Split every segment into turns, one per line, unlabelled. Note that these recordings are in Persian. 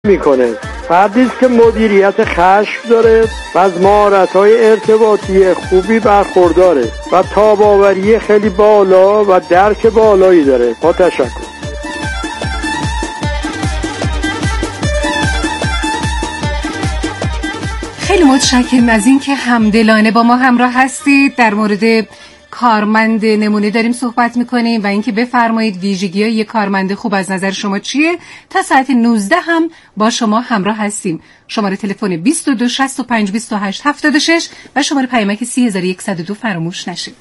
میکنه. فردی است که مدیریت خشم داره و از مهارت‌های ارتباطی خوبی برخورداره و تاب‌آوری خیلی بالا و درک بالایی داره. با تشکر.
خیلی متشکرم از این که همدلانه با ما همراه هستید. در مورد کارمند نمونه داریم صحبت میکنیم و اینکه بفرمایید ویژگی‌های یک کارمند خوب از نظر شما چیه. تا ساعت 19 هم با شما همراه هستیم. شماره تلفن 22 65 28 76 و شماره پیامک 3102 فراموش نشه.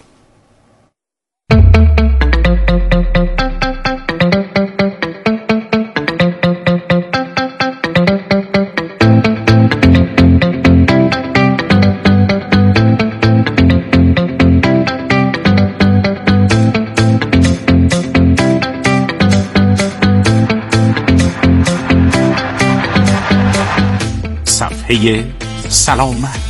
سلامت.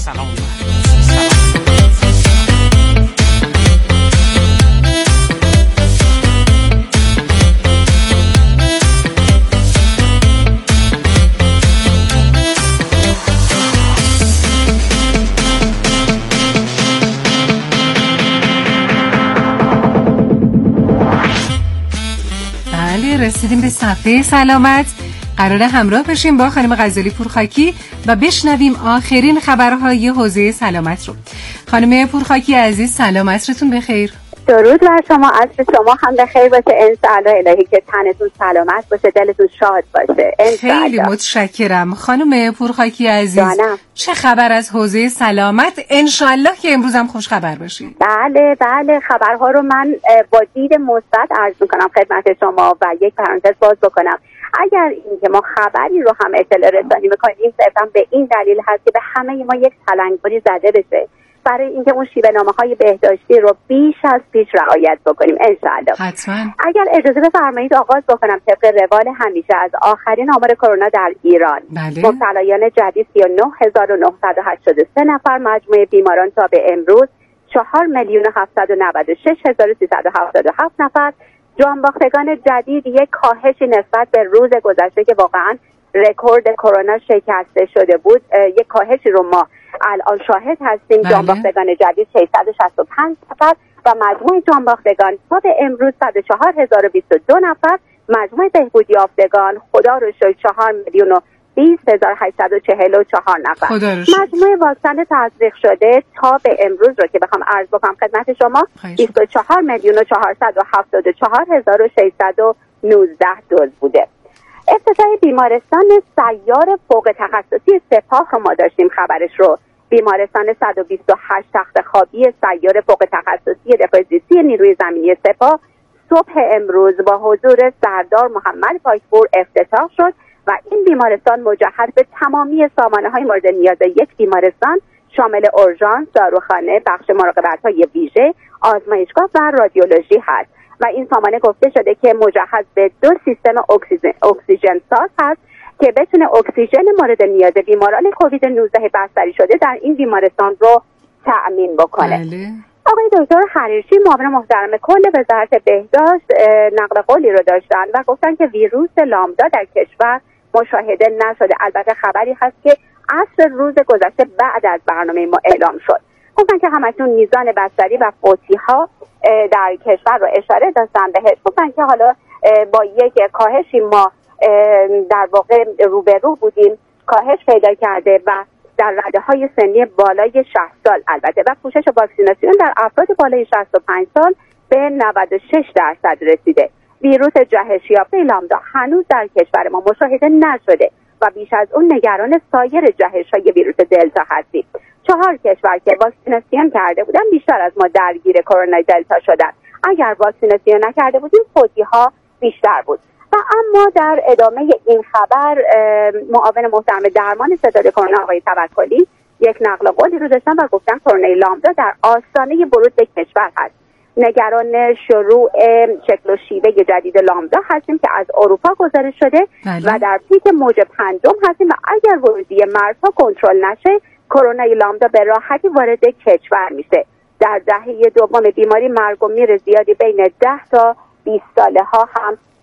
بله، رسیدیم به صفحه سلامت. قراره همراه بشیم با خانم غزالی پورخاکی و بشنویم آخرین خبرهای حوزه سلامت رو. خانم پورخاکی عزیز، سلام، عصرتون بخیر.
درود بر شما، عصر شما هم بخیر باشه انشاءالله. الهی که تنتون سلامت باشه، دلتون شاد باشه انشاءالله.
خیلی متشکرم خانم پورخاکی عزیز.
جانم.
چه خبر از حوزه سلامت؟ انشاءالله که امروز هم خوش خبر باشید.
بله خبرها رو من با دید مثبت عرض میکنم خدمت شما و یک پرانتز باز بکنم. اگر اینکه ما خبری رو هم اطلاع رسانی میکنیم صرفا به این دلیل هست که به همه ما یک تلنگری زده بشه برای اینکه اون شیوه‌نامه‌های بهداشتی رو بیش از پیش رعایت بکنیم انشاءالله.
حتما.
اگر اجازه بفرمایید آغاز بکنم طبق روال همیشه از آخرین آمار کرونا در ایران.
بله.
مبتلایان جدید 39983 نفر، مجموع بیماران تا به امروز 4,796,377 نفر. جانباختگان جدید یک کاهشی نسبت به روز گذشته که واقعا رکورد کرونا شکسته شده بود، یک کاهشی رو ما الان شاهد هستیم.
بله.
جانباختگان جدید 665 نفر و مجموع جانباختگان تا به امروز 104,022 نفر. مجموع بهبودی یافتگان خدا رو شکر 4,020,844 نفر. مجموع واکسن تزریق شده تا به امروز رو که بخوام عرض بکنم خدمت شما 24,474,619 دوز بوده. افتتاح بیمارستان سیار فوق تخصصی سپاه رو ما داشتیم خبرش رو. بیمارستان 128 تخت خوابی سیار فوق تخصصی دفاع زیستی نیروی زمینی سپاه صبح امروز با حضور سردار محمد پاکپور افتتاح شد و این بیمارستان مجهز به تمامی سامانه‌های مورد نیاز یک بیمارستان شامل اورژانس، داروخانه، بخش مراقبت‌های ویژه، آزمایشگاه و رادیولوژی هست و این سامانه گفته شده که مجهز به 2 سیستم اکسیژن ساز هست که بتونه اکسیژن مورد نیاز بیماران کووید 19 بستری شده در این بیمارستان رو تأمین بکنه.
بله.
آقای دکتر حریشی معاون محترم کل وزارت بهداشت نقل قولی رو داشتن و گفتن که ویروس لامدا در کشور مشاهده نشده. البته خبری هست که عصر روز گذشته بعد از برنامه ما اعلام شد. گفتن که همکنون میزان بستری و فوتی‌ها در کشور رو اشاره داشتن بهش. گفتن که حالا با یک کاهشی ما در واقع روبرو بودیم، کاهش پیدا کرده و در رده‌های سنی بالای 60 سال البته و پوشش واکسیناسیون در افراد بالای 65 سال به 96% رسیده. ویروس جهش یافته لامدا هنوز در کشور ما مشاهده نشده و بیش از اون نگران سایر جهش‌های ویروس دلتا هستیم. 4 کشور که واکسیناسیون کرده بودن بیشتر از ما درگیر کرونا دلتا شدن. اگر واکسیناسیون نکرده بودیم فوتی‌ها بیشتر بود. و اما در ادامه این خبر معاون محترم درمان ستاد کرونا آقای توکلی یک نقل قولی رو داشتن و گفتن کرونا لامدا در آستانه ورود به کشور هست. نگران شروع شکل و شیوه جدید لامدا هستیم که از اروپا گزارش شده و در پیک موج 5 هستیم و اگر ورودی مرزها کنترل نشه کرونا لامدا به راحتی وارد کشور میشه. در دهه دوم بیماری مرگ و میر زیادی بین 10 تا 20 ساله ها هم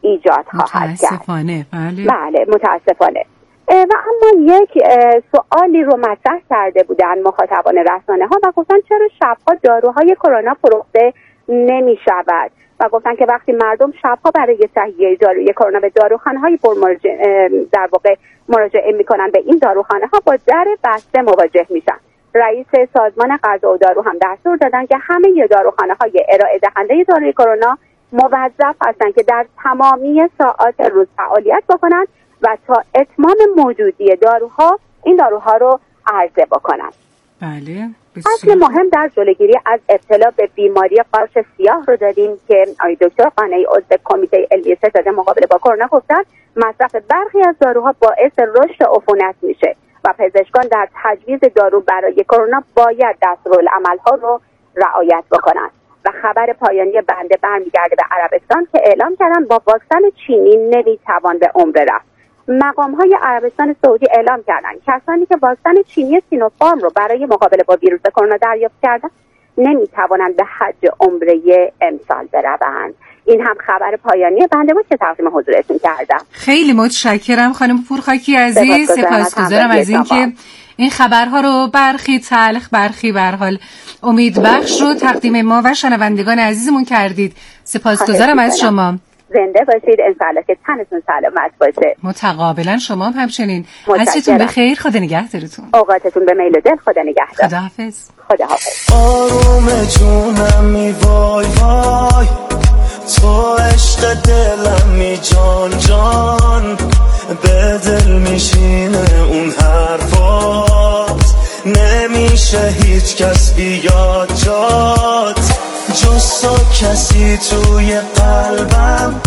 ایجاد خواهد کرد.
متاسفانه.
بله متاسفانه. و اما یک سوالی رو مطرح کرده بودن مخاطبان رسانه ها و گفتن چرا شبها داروهای کرونا فروخته نمی شود و گفتن که وقتی مردم شبها برای تهیه داروی کرونا به داروخانه های در واقع مراجعه می کنن، به این داروخانه ها با در بسته مواجه میشن. رئیس سازمان غذا و دارو هم دستور دادن که همه داروخانه های ارائه دهنده داروی کرونا موظف هستند که در تمامی ساعات روز فعالیت بکنند و تا اتمام موجودی داروها این داروها رو عرضه بکنند.
بله.
اصل مهم در جلوگیری از ابتلا به بیماری قارچ سیاه رو داریم که آقای دکتر قانعی عضو کمیته علمی ستاد مقابله با کرونا گفتن مصرف برخی از داروها باعث رشد عفونت میشه و پزشکان در تجویز دارو برای کرونا باید دستورالعمل‌ها رو رعایت بکنند. و خبر پایانی بنده برمیگرده به عربستان که اعلام کردن با واکسن چینی نمیتوان به عمره رفت. مقام‌های عربستان سعودی اعلام کردن کسانی که واکسن چینی سینوفارم رو برای مقابله با ویروس کرونا دریافت کردن نمیتوانند به حج عمره امسال بروند. این هم خبر پایانی بنده بود که تقدیم حضورتون کردم.
خیلی متشکرم خانم پورخاکی عزیز، سپاسگزارم از اینکه این خبرها رو برخی تلخ برخی به هر حال امیدبخش رو تقدیم ما و شنوندگان عزیزمون کردید. سپاسگزارم از شما.
زنده باشید، انشالله که تنتون سلامت باشه.
متقابلا شما هم همچنین. حالتون بخیر، خدا نگهدارتون.
اوقاتتون به میل و دل، خدا نگهدار.
خداحافظ.
خداحافظ.
آروم جونم وای وای، تو عشق دلمی جان جان، به دل میشینه اون حرفات، نمیشه هیچ کس بیاد جات، جز تو کسی توی قلبم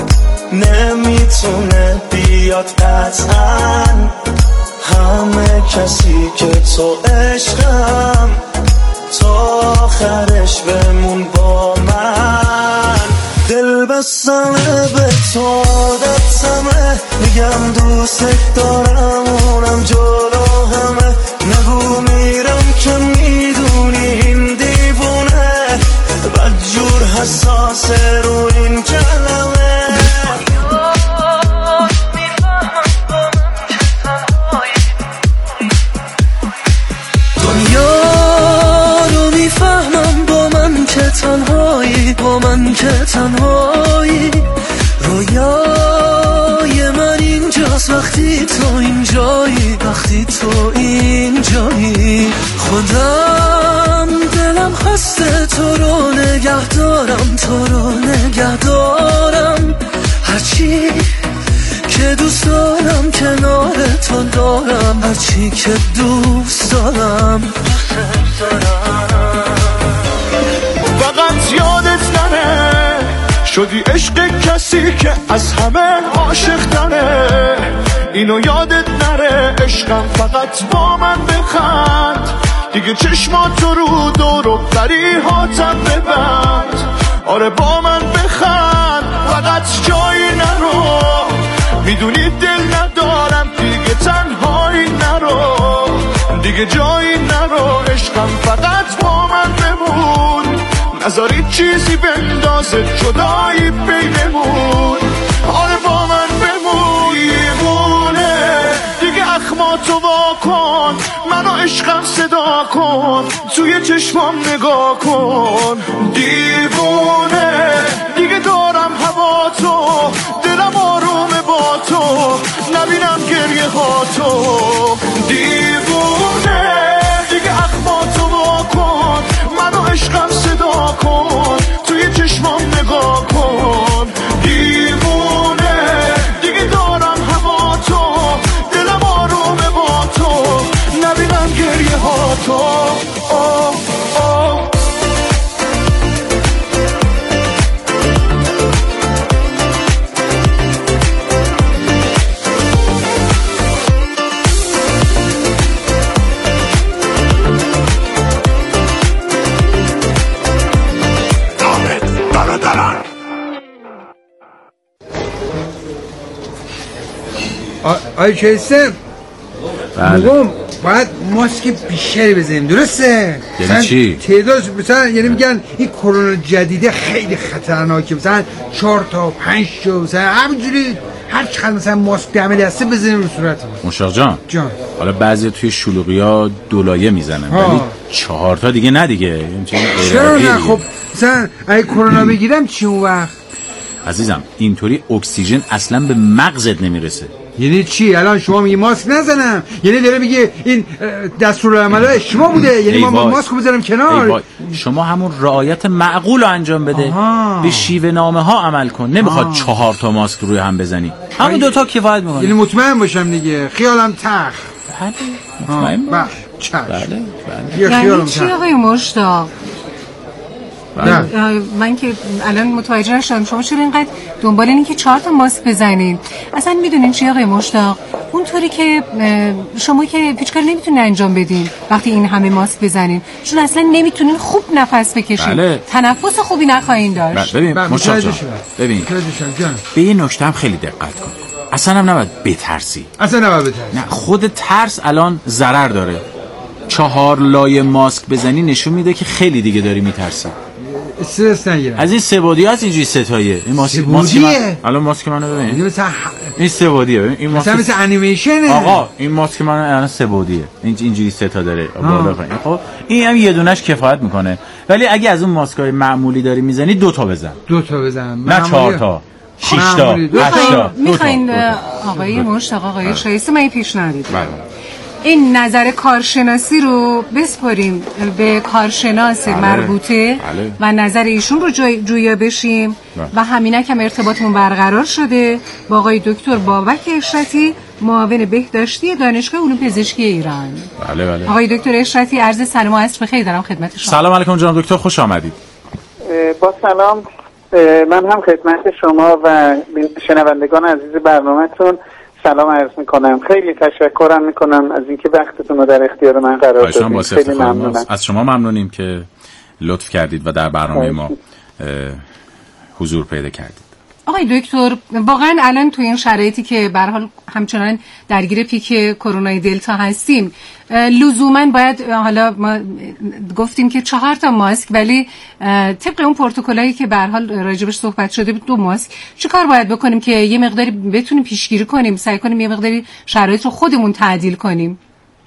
نمیتونه بیاد قطعا، همه کسی که تو عشقم، تو آخرش بمون با من، دل بستمه به تو عادتمه، میگم دوست دارم اونم جلو همه، نگو میرم که میدونی این دیوونه، بدجور حساسه رو این کلمه، تنهایی با من که تنهایی، رویای من اینجاست وقتی تو اینجایی، وقتی تو اینجایی، خودم دلم خسته تو رو نگه دارم، تو رو نگه دارم، هرچی که دوست دارم کنار تو دارم، هرچی که دوست دارم فقط یادت نره شدی عشق کسی که از همه عاشق تره، اینو یادت نره عشقم فقط با من بخند، دیگه چشماتو رو دور و فریحاتم ببند، آره با من بخند فقط جایی نرو، میدونی دل ندارم دیگه تنهایی نرو، دیگه جایی نرو عشقم فقط با من بمون، نذاری چیزی بندازه جدایی بینمون، آره با من بمون، دیوونه دیگه اخماتو واکن، منو عشقم صدا کن، توی چشمام نگاه کن، دیوونه دیگه دارم هوا تو، دلم آرومه با تو، نبینم گریه ها تو، دیوونه دیگه اخماتو واکن، منو عشقم صدا کن، توی چشمام نگاه کن، دیوونه دیگه دارم هوا تو، دلم آرومه با تو، نبینم گریه ها تو.
آی کیسن بله. باید ماسک بیشتری بزنیم، درسته؟
یعنی چی؟
تعداد مثلا یعنی میگن این کرونا جدیده خیلی خطرناکه، مثلا 4 تا 5 تا مثلا همینجوری هر چقدر مثلا ماسک عملی هسته بزنیم رو صورتمون.
مشتاق جان حالا بعضی توی شلوغی‌ها دولایه میزنن ولی 4 تا دیگه نه دیگه.
چرا نه؟ خب مثلا اگه کرونا بگیرم چی اون وقت؟
عزیزم اینطوری اکسیژن اصلا به مغزت نمیرسه.
یعنی چی؟ الان شما میگی ماسک نزنم، یعنی داره میگه این دستورالعمل اشتباه بوده، یعنی ما ماسک بزنم کنار.
شما همون رعایت معقول رو انجام بده. به شیوه نامه ها عمل کن. نمیخواد 4 تا ماسک روی هم بزنی، همون 2 تا کفایت میکنه.
یعنی مطمئن باشم دیگه، خیالم تخ.
بله مطمئن باش.
بله.
یعنی چی آقای مشتاق؟ من که الان متوجه نشدم شما چرا اینقدر دنبال اینی که 4 تا ماسک بزنین؟ اصلا میدونین چی آقای مشتاق؟ اونطوری که شما که هیچ کاری نمیتونین انجام بدین وقتی این همه ماسک بزنین، چون اصلا نمیتونین خوب نفس بکشین.
بله.
تنفس خوبی نخواهین داشت.
ببین مشتاق جان، ببین به این نکته هم خیلی دقت کن. اصلا هم نباید بترسی. نه، خود ترس الان ضرر داره. 4 لایه ماسک بزنی نشون میده که خیلی دیگه داری میترسی.
استرس نگیرم.
از این سه‌بعدی هست اینجوری ستایه. این ماسک الان ماسک منو ببین.
مثلا
این سه‌بعدیه. ببین این ماسک
مثلا انیمیشنه.
آقا این ماسک منو الان سه‌بعدیه. اینجوری سه تا داره بالا پایین. خب این هم یه دونش کفایت میکنه. ولی اگه از اون ماسکای معمولی داری میزنی 2 تا بزن.
2 تا بزن.
نه 4 تا. 6 تا. 8 تا.
میخواین آقای مشتاق آقای شایسته من پیشنهاد میدم. این نظر کارشناسی رو بسپاریم به کارشناس مربوطه و نظر ایشون رو جویا بشیم و همینک هم ارتباطمون برقرار شده با آقای دکتر بابک اشرتی، معاون بهداشتی دانشگاه علوم پزشکی ایران.
بله.
آقای دکتر اشرتی عرض سلام و عصر بخیر دارم خدمت شما.
سلام علیکم جناب دکتر، خوش آمدید.
با سلام، من هم خدمت شما و شنوندگان عزیز برنامه‌تون سلام عرض میکنم. خیلی تشکرم میکنم از اینکه وقتتون رو در اختیار من قرار دادید. خیلی ممنونم.
از شما ممنونیم که لطف کردید و در برنامه ما حضور پیدا کردید.
آقای دکتر واقعا الان تو این شرایطی که به هر حال همچنان درگیر پیک کرونا دلتا هستیم لزوما باید، حالا ما گفتیم که 4 تا ماسک ولی طبق اون پروتکلایی که به هر حال راجبش صحبت شده 2 ماسک، چه کار باید بکنیم که یه مقداری بتونیم پیشگیری کنیم، سعی کنیم یه مقداری شرایط رو خودمون تعدیل کنیم؟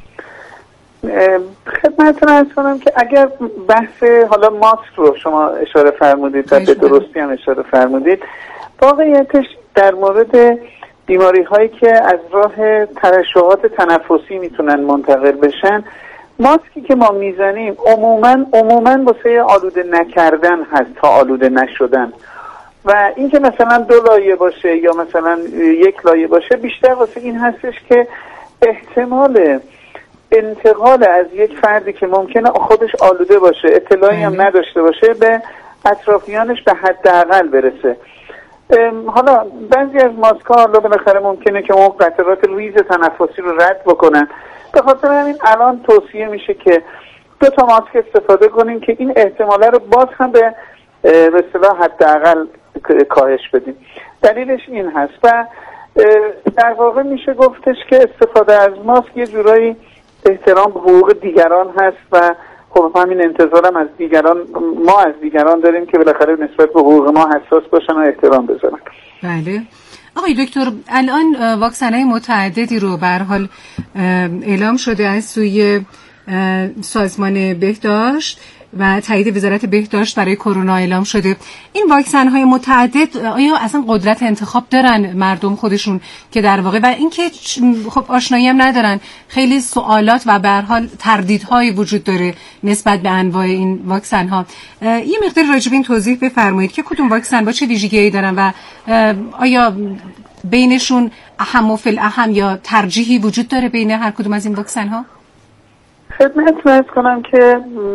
خدمتتون عرض کنم که اگر بحث حالا ماسک رو شما اشاره فرمودید و به درستی هم اشاره فرمودید، واقعیتش در مورد بیماری هایی که از راه ترشحات تنفسی میتونن منتقل بشن، ماسکی که ما میزنیم عموماً واسه آلوده نکردن هست تا آلوده نشدن، و اینکه مثلا 2 لایه باشه یا مثلا 1 لایه باشه بیشتر واسه این هستش که احتمال انتقال از یک فردی که ممکنه خودش آلوده باشه، اطلاعی هم نداشته باشه، به اطرافیانش به حداقل برسه. حالا بعضی از ماسک‌ها حالا بالاخره ممکنه که اون قطرات ریز تنفسی رو رد بکنن، به خاطر همین الان توصیه میشه که 2 تا ماسک استفاده کنیم که این احتماله رو باز هم به اصطلاح حداقل کاهش بدیم. دلیلش این هست و در واقع میشه گفتش که استفاده از ماسک یه جورایی احترام به حقوق دیگران هست و خب همین انتظارم از دیگران، ما از دیگران داریم که بالاخره نسبت به حقوق ما حساس باشن و احترام بذارن.
بله. آقای دکتر الان واکسن‌های متعددی رو به هر حال اعلام شده از سوی سازمان بهداشت و تایید وزارت بهداشت برای کرونا اعلام شده. این واکسن‌های متعدد آیا اصلا قدرت انتخاب دارن مردم خودشون که در واقع، و اینکه خب آشنایی هم ندارن، خیلی سوالات و به هر حال تردیدهای وجود داره نسبت به انواع این واکسن‌ها. یه مقدار راجع به این توضیح بفرمایید که کدوم واکسن با چه ویژگی‌ای دارن و آیا بینشون اهم و فالاهم یا ترجیحی وجود داره بین هر کدوم از این واکسن‌ها؟
خدمت عرض کنم که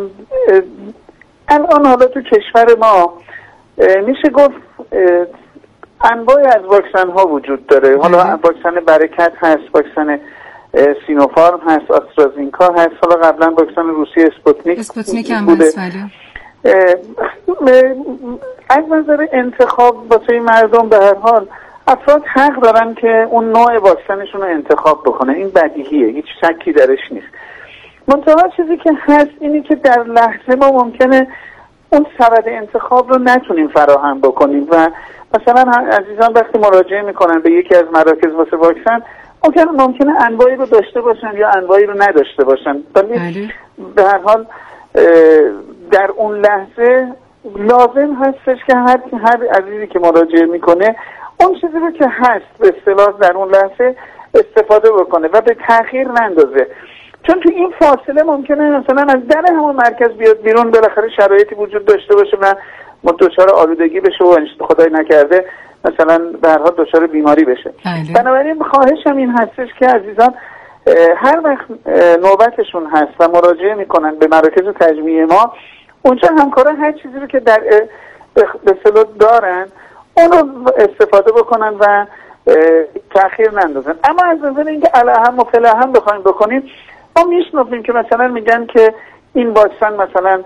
الان حالا تو کشور ما میشه گفت انواع از واکسن ها وجود داره. حالا واکسن برکت هست، واکسن سینوفارم هست، آسترازینکا هست، حالا قبلا واکسن روسی اسپوتنیک
هم
بوده.
هست.
از نظر انتخاب واسه مردم به هر حال
افراد حق دارن که اون نوع واکسنشون رو انتخاب بکنه، این بدیهیه، هیچ شکی درش نیست. منتها چیزی که هست اینی که در لحظه ما ممکنه اون سبد انتخاب رو نتونیم فراهم بکنیم و مثلا عزیزان وقتی مراجعه میکنن به یکی از مراکز واسه واکسن ممکنه انواعی رو داشته باشن یا انواعی رو نداشته باشن، ولی به هر حال در اون لحظه لازم هستش که هر عزیزی که مراجعه میکنه اون چیزی رو که هست به اصطلاح در اون لحظه استفاده بکنه و به تأخیر نندازه، چون تو این فاصله ممکنه مثلا از در همون مرکز بیاد بیرون، بالاخره شرایطی وجود داشته باشه و دچار آلودگی بشه و خدای نکرده مثلا به هر حال دچار بیماری بشه. بنابراین خواهشم این هستش که عزیزان هر وقت نوبتشون هست و مراجعه میکنن به مراکز تجمیع ما، اونجا همکاران هر چیزی رو که در به اصطلاح دارن اون رو استفاده بکنن و تأخیر نندازن. اما از نظر اینکه الاهم و فلاهم بخوایم بکنیم، ما میشنویم که مثلا میگن که این واکسن مثلا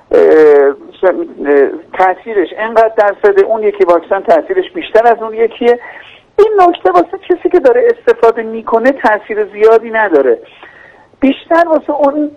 تاثیرش اینقدر درصد، اون یکی واکسن تاثیرش بیشتر از اون یکیه. این نکته واسه کسی که داره استفاده میکنه تاثیر زیادی نداره، بیشتر واسه اون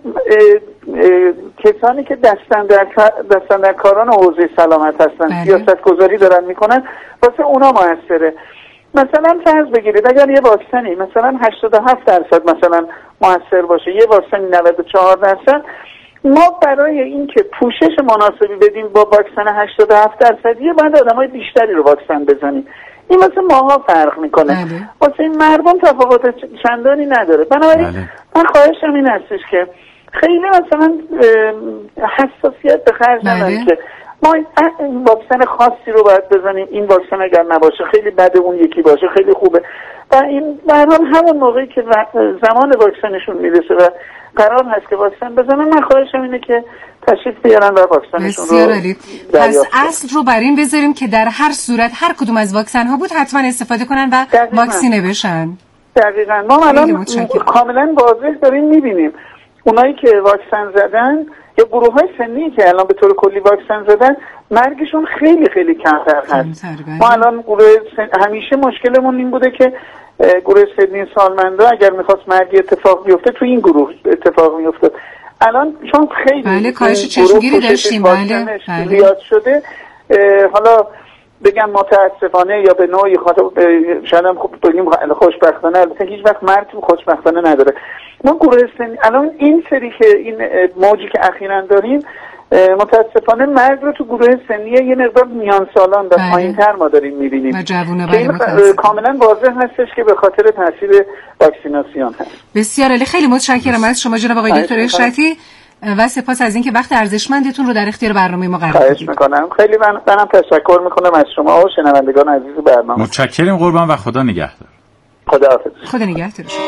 کسانی که دستن در کاران حوزه سلامت هستن، سیاست گذاری دارن میکنن، واسه اونا موثره. مثلا فرض بگیرید اگر یه واکسنی مثلا 87% مثلا موثر باشه، یه واکسنی 94%، ما برای اینکه پوشش مناسبی بدیم با واکسن 87% باید آدمای بیشتری رو واکسن بزنیم. این واسه ماها فرق میکنه، واسه این مردم تفاوت چندانی نداره. بنابراین من خواهشم این هستش که خیلی مثلا حساسیت به خرج ندیم که ما این واکسن خاصی رو باید بزنیم، این واکسن اگر نباشه خیلی بده، اون یکی باشه خیلی خوبه. و این به هر حال همون موقعی که زمان واکسنشون میرسه و قرار هست که واکسن بزنن، من خواهشم اینه که تشریف بیارن و واکسنشون رو
پس اصل رو بر این بذاریم که در هر صورت هر کدوم از واکسن ها بود حتما استفاده کنن و واکسینه بشن.
دقیقاً. ما الان کاملا واضح داریم میبینیم اونایی که واکسن زدن یا گروه های سنی که الان به طور کلی واکسن زدن، مرگشون خیلی خیلی کمتر هست. ما الان همیشه مشکلمون این بوده که گروه سنی سالمندا اگر میخواست مرگی اتفاق بیفته تو این گروه اتفاق میفته. الان چون خیلی
کاهش چشمگیری داشتیم
زیاد شده، حالا بگم متاسفانه یا به نوعی شاید هم بگیم خوشبختانه، البته هیچ وقت مرگ خوشبختانه نداره. ما گروه سنی الان این سری که این موجی که اخیراً داریم، متاسفانه مرگ رو تو گروه سنی یه مقدار میان سالان و پایین‌تر ما داریم می‌بینیم که این کاملا واضح هستش که به خاطر تاثیر واکسیناسیون هست.
بسیار عالی، خیلی متشکرم از شما جناب آقای دکتر اشرتی و سپاس از اینکه وقت ارزشمندتون رو در اختیار برنامه ما قرار دادید.
خواهش می‌کنم. خیلی منم تشکر می‌کنم از شما و شنوندگان عزیز برنامه.
متشکرم قربان و خدا نگهدار.
خداحافظ.
خدا نگهدار شما.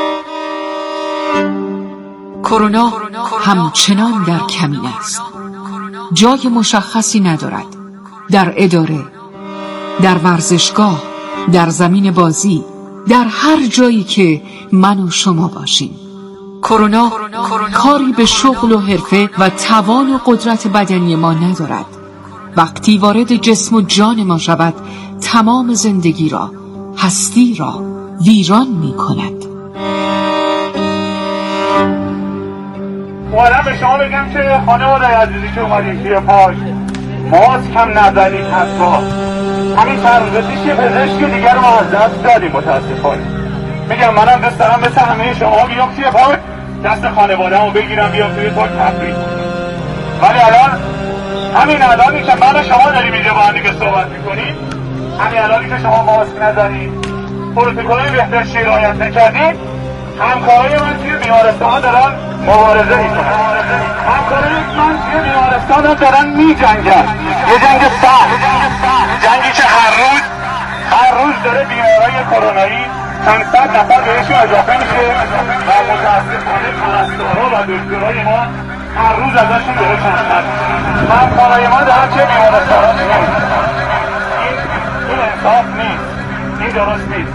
کرونا همچنان در کمین است. جای مشخصی ندارد. در اداره، در ورزشگاه، در زمین بازی، در هر جایی که من و شما باشیم. کرونا کاری به شغل و حرفه و توان و قدرت بدنی ما ندارد. وقتی وارد جسم و جان ما شود، تمام زندگی را، هستی را ویران می کند.
اومدم به شما بگم که خانواده عزیزی که اومدیم توی پاش ماسک هم نزدید، حتی همین چند روزه پیش یه پزشکی دیگر رو ما از دست دادیم متاسفانه. میگم منم دست دارم مثل همه شما بیام توی پاک، دست خانواده رو بگیرم بیام توی پاک تفریح، ولی الان همین الانی که من و شما داریم اینجا با هم دیگه صحبت میکنیم، همین الانی که شما ماسک نزدید، پروتکل‌های بهداشتی رعایت نکردید، همکارای من توی بیمارستان دارن مبارزه میکنن. همکارای من توی بیمارستان دارن میجنگن، یه جنگ سخت، جنگی که هر روز داره بیمارای کرونایی 500 نفر بهشون اضافه میشه و متاسفانه پرستارا و دکترای ما هر روز ازشون درست هستن. همکارای ما دارن توی بیمارستان این انصاف نیست، این درست نیست.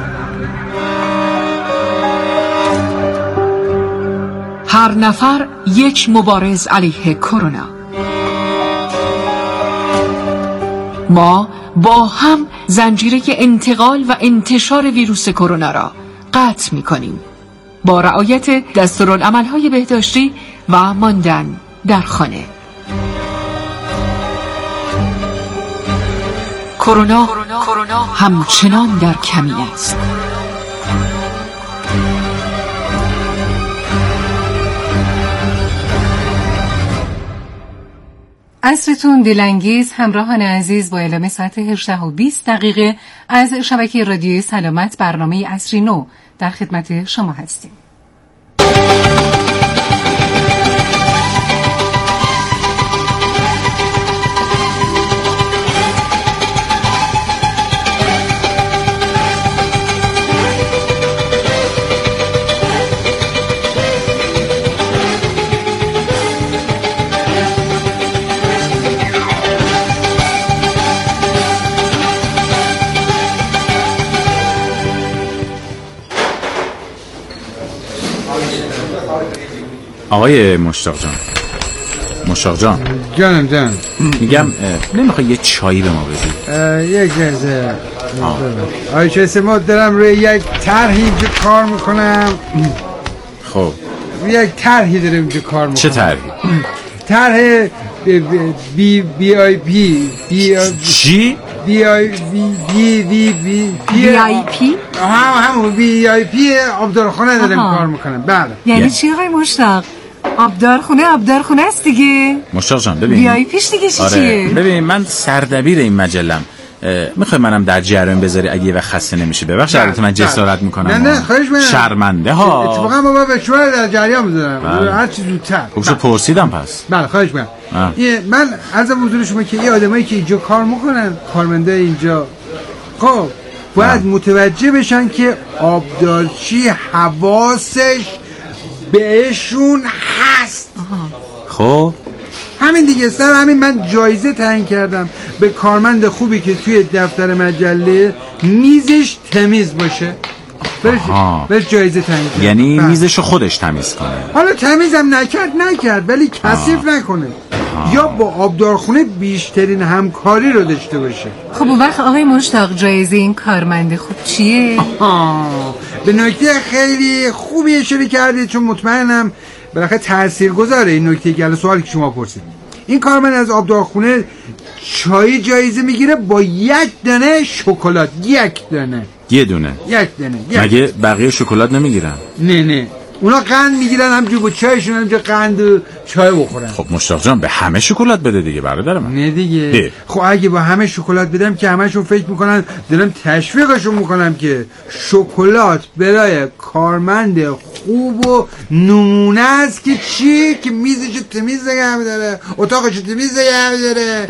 هر نفر یک مبارز علیه کرونا. ما با هم زنجیره انتقال و انتشار ویروس کرونا را قطع می‌کنیم با رعایت دستورالعمل‌های بهداشتی و ماندن در خانه. کرونا همچنان در کمین است.
عصرتون دلانگیز. همراهان عزیز، با اعلام ساعت 18:20 از شبکه رادیوی سلامت برنامه عصری نو در خدمت شما هستیم.
آقای مشتاق جان
جانم
میگم نمیخوای یه چایی به ما بدی؟
یک لحظه. آقای شایسته، ما دارم روی یک طرحی اینجا کار میکنم.
خب
یک طرحی دارم اینجا کار میکنم.
چه طرحی؟
طرح بی آی پی.
چی؟
بی آی پی همون بی آی پی آبدارخانه دارم کار میکنم. بله.
یعنی چی آقای مشتاق؟ آبدارخونه است دیگه.
مشتاق جان ببین،
بی آی پیش دیگه چیه؟
ببین من سردبیر این مجلم. میخوای منم در جریان بذاری اگه یه وقت خسته نمیشه؟ ببخشید البته من جسارت میکنم.
نه خواهش می‌کنم.
شرمنده ها.
اتفاقا ما به شما در جریان بذارم هر چی زودتر.
خوبشو پرسیدم پس.
بله خواهش می‌کنم. من از حضور شما که این آدمایی که اینجا کار میکنن، کارمنده اینجا، خب باید متوجه بشن که آبدارچی حواسش بهشون هست.
خب
همین دیگه. سر همین من جایزه تعیین کردم به کارمند خوبی که توی دفتر مجله میزش تمیز باشه. بهش جایزه تعیین کردم.
یعنی میزشو خودش تمیز کنه.
حالا تمیزم نکرد ولی کثیف نکنه. یا با آبدارخونه بیشترین همکاری رو داشته باشه.
خب اون وقت آقای مشتاق جایزه این کارمند خوب چیه؟
به نکته خیلی خوبی اشاره کردید، چون مطمئنم بالاخره تاثیرگذاره این نکته که سوالی که شما پرسید. این کارمند از آبدارخونه چای جایزه میگیره با یک دانه شکلات.
یه دونه. مگه بقیه شکلات نمیگیرن؟
نه اونا قند میگیرن، همجور با چایشون همجور قند و چای بخورن.
خب مشتاق جان به همه شکلات بده دیگه برادر من.
نه دیگه. خب اگه با همه شکلات بدم که همشون فکر میکنن دارم تشویقشون میکنم که شکلات برای کارمند خوب و نمونه است که چی؟ که میزش تمیز نگه داره، اتاقش تمیز نگه داره.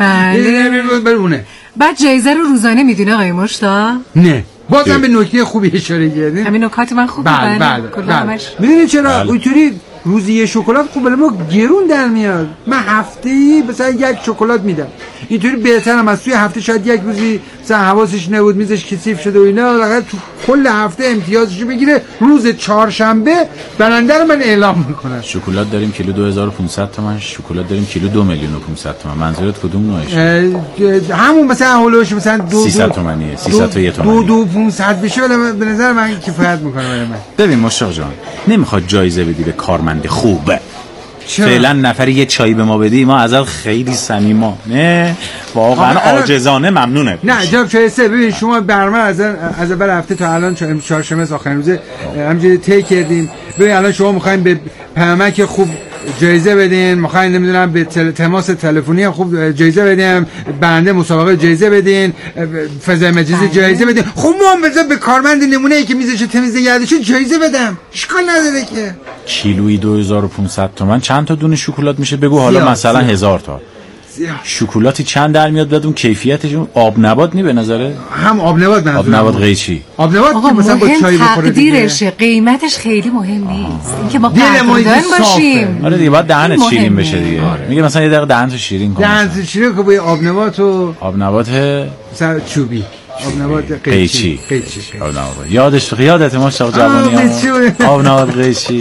بله. بعد جایزه رو روزانه میدونه آقای مشتاق؟
نه بازم به نکته خوبی اشاره کردین.
همین نکات من خوبه.
بله. میدونی چرا؟ اونطوری روزی یه شکلات خوب ولی ما گرون در میاد. من هفته‌ای مثلا یک شکلات میدم. اینطوری بهترم از توی هفته شاید یک روزی مثلا حواسش نبود میزش کثیف شده و اینا، لااقل تو کل هفته امتیازشو بگیره. روز چهارشنبه برنده رو من اعلام میکنم.
شکلات داریم کیلو 2500 تومان، شکلات داریم کیلو 2,500,000 تومان. منظورت کدوم نوعشه؟
همون مثلا هولوش مثلا
300 تومانیه. 300 تا 1 تومانی.
2500 بشه ولی به نظر من کفایت میکنه برای من.
ببین مشتاق جان، نمیخواد جایزه بدی به کارمند خوبه. فعلا نفری یه چای به ما بدی، ما ازت خیلی صمیمانه واقعا عاجزانه ممنونه.
نه جناب شایسته، ببین شما برنامه از اول هفته تا الان چهارشنبه آخرین روزه همینجوری طی کردیم. ببین الان شما میخواین به پیامک خوب جایزه بدین، میخواین نمیدونم به تماس تلفنی هم خوب جایزه بدین، برنده مسابقه جایزه بدین، فضای مجازی جایزه بدین. خب ما به کارمند نمونه ای که میزش تمیز نگه داشته جایزه بدم، اشکال نداره که.
کیلویی 2500 تومان چند تا دونه شکلات میشه؟ بگو حالا مثلا 1000 تا شکلاتی چند در میاد؟ بدون کیفیتشون آب نبات نی به نظره؟
هم آب نبات
آب نبات قیچی.
آب نبات که مثلا با چای بخوره
تقدیرشه، قیمتش خیلی مهم نیست. اینکه ما قدردان باشیم.
آره دیگه باید دهنت شیرین بشه دیگه. میگه مثلا یه دقیقه دهنتو شیرین کن.
دهنتو شیرین کن با آب نبات و
آب نبات
مثلا چوبی. آب نبات
قیچی. آب نبات. یادت مشتاق جوانی آب نبات قیچی.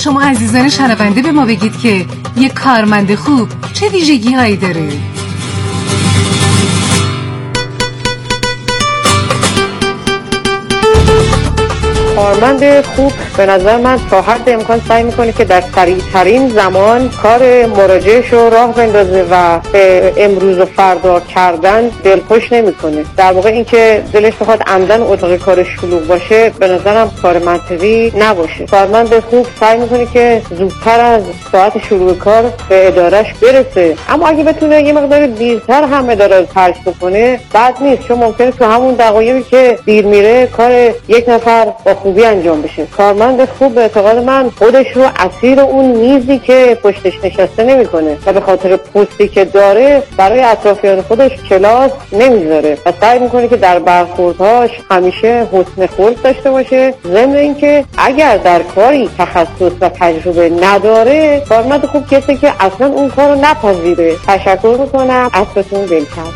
شما عزیزان شنونده به ما بگید که یک کارمند خوب چه ویژگی هایی داره؟
کارمند خوب به نظر من تا حد امکان سعی میکنه که در سریعترین زمان کار مراجعش رو راه بندازه و به امروز و فردا کردن دلخوش نمیکنه. در واقع اینکه دلش بخواد عمدن اتاق کارش شلوغ باشه به نظرم کار منطقی نباشه. کارمند خوب سعی میکنه که زودتر از ساعت شروع کار به ادارش برسه، اما اگه بتونه یه مقدار دیرتر هم اداره رو ترک بکنه بد نیست، چون ممکنه تو همون دقایقی که دیر میره کار یک نفر با خوبی انجام بشه. کارمند خوب به اعتقاد من خودش رو اسیر اون میزی که پشتش نشسته نمیکنه و به خاطر پستی که داره برای اطرافیان خودش کلاس نمیذاره و سعی میکنه که در برخوردهاش همیشه حسن خلق داشته باشه. ضمن اینکه اگر در کاری تخصص و تجربه نداره، کارمند خوب کسی که اصلا اون کارو نپذیره. تشکر میکنم، عصرتون بخیر.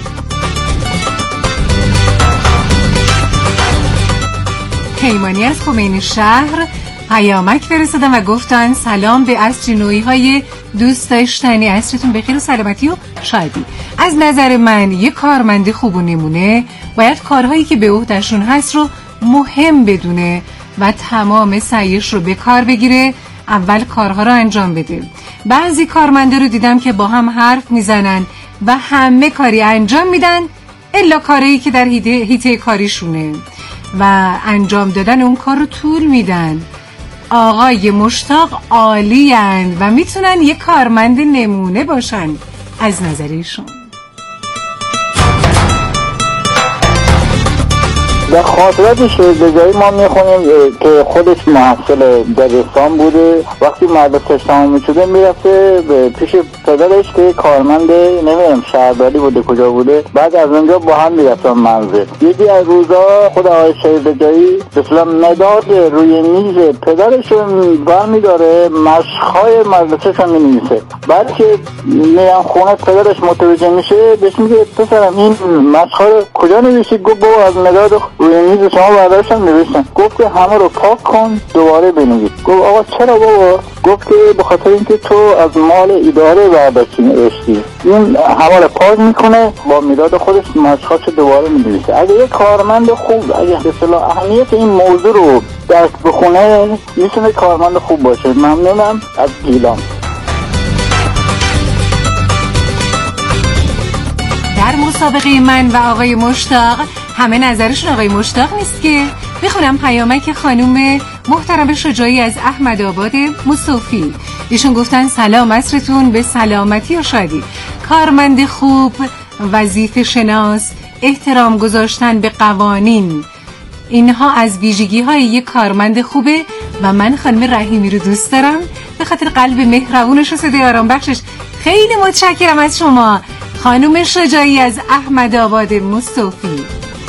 پیمانی از خمینی شهر پیامک فرستادن و گفتن سلام به عصر نوعی های دوست داشتنی، عصرتون بخیر و سلامتی و شادی. از نظر من یک کارمند خوب و نمونه باید کارهایی که به عهده‌شون هست رو مهم بدونه و تمام سعیش رو به کار بگیره، اول کارها رو انجام بده. بعضی کارمنده رو دیدم که با هم حرف میزنن و همه کاری انجام میدن الا کاری که در حیطه کاریشونه و انجام دادن اون کار رو طول میدن. آقای مشتاق عالی هستند و میتونن یک کارمند نمونه باشن از نظرشون.
در خاطرات شعربجایی ما میخونیم که خودش محصل دبستان بوده. وقتی مدرسه تمام میشده میرفته پیش پدرش که کارمند نمیدونم شهرداری بوده کجا بوده، بعد از اونجا با هم میرفتن منزل. یکی از روزا خود آقای شعربجایی مثلا مداد روی میز پدرش رو برمیداره، مشق‌های مدرسه‌ش رو مینویسه. بعد که میان خونه پدرش متوجه میشه بهش میگه پسرم این مشق‌ها رو کجا نوشتی؟ گفت بابا از مداد روی میز شما برداشتم نوشتم. گفت که همه رو پاک کن دوباره بنویس. گفت آقا چرا بابا؟ گفت که به خاطر اینکه تو از مال اداره برداشتی نوشتی. این همه رو پاک میکنه با مداد خودش مشقاشو دوباره مینویسه. اگه یک کارمند خوب اگه به اصطلاح اهمیت این موضوع رو درک بخونه میتونه کارمند خوب باشه. ممنونم از گیلان.
در مسابقه من و آقای مشتاق همه نظرشون آقای مشتاق نیست که بخونم پیامک خانوم محترم شجاعی از احمد آباد مصطفی. ایشون گفتن سلام، عصرتون به سلامتی و شادی. کارمند خوب، وظیفه شناس، احترام گذاشتن به قوانین، اینها از ویژگی های یک کارمند خوبه و من خانم رحیمی رو دوست دارم به خاطر قلب مهربونش و صدای آرام بخشش. خیلی متشکرم از شما خانم شجاعی از احمد آباد مصطفی.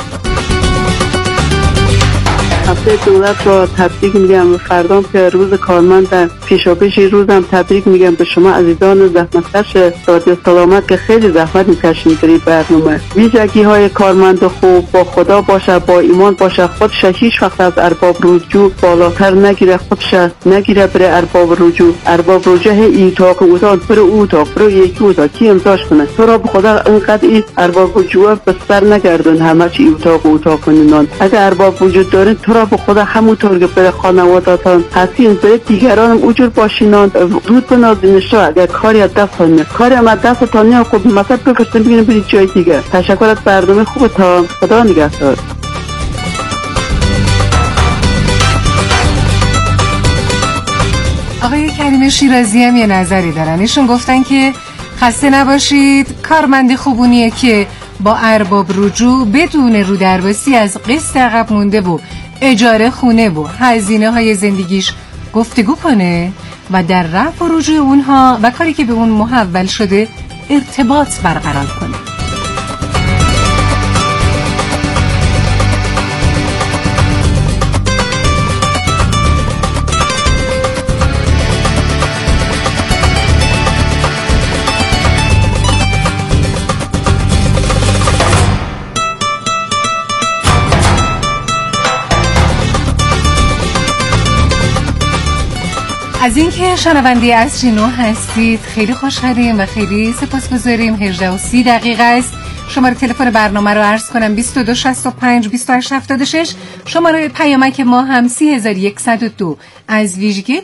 هفته دولت را تبریک میگم و فردام که روز کارمند در پیشاپیش روزم تبریک میگم به شما عزیزان زحمتکش رادیو سلامت که خیلی زحمت میکشید در این برنامه. ویژگی های کارمند خوب با خدا باشه، با ایمان باشه، خودش هیچ وقت از ارباب رجوع بالاتر نگیره، خودش نگیره بره ارباب رجوع. ارباب رجوع این اتاق برو اتاق برو یکی اتاق کی امضاش کنه. تو را به خدا اینقدر این ارباب رجوع به سر نگردون همه چی اتاق کنین. اگر ارباب وجود داره تو را به خدا همونطور که برای خانواده‌تان هستین برای دیگران هم اجور باشینان. زود بنازینش را اگر کاری از دستتان میاد، کاری هم از دستتان نمیاد، خب مثلا بکشتن بگیرین برید جای دیگه. تشکر از برنامه خوبتان. خدا نگهدار.
آقای کریم شیرازی هم یه نظری دارن. ایشون گفتن که خسته نباشید، کارمند خوبونیه که با ارباب رجوع بدون رودرواسی از قسط عقب مونده و اجاره خونه و هزینه های زندگیش گفتگو کنه و در رفع و رجوع اونها و کاری که به اون محول شده ارتباط برقرار کنه. از اینکه شنونده اصری نو هستید خیلی خوشحالیم و خیلی سپاسگزاریم. 18:30 است. شماره تلفن برنامه رو عرض کنم 2265 2876. شماره پیامک ما هم 3102. از ویژگی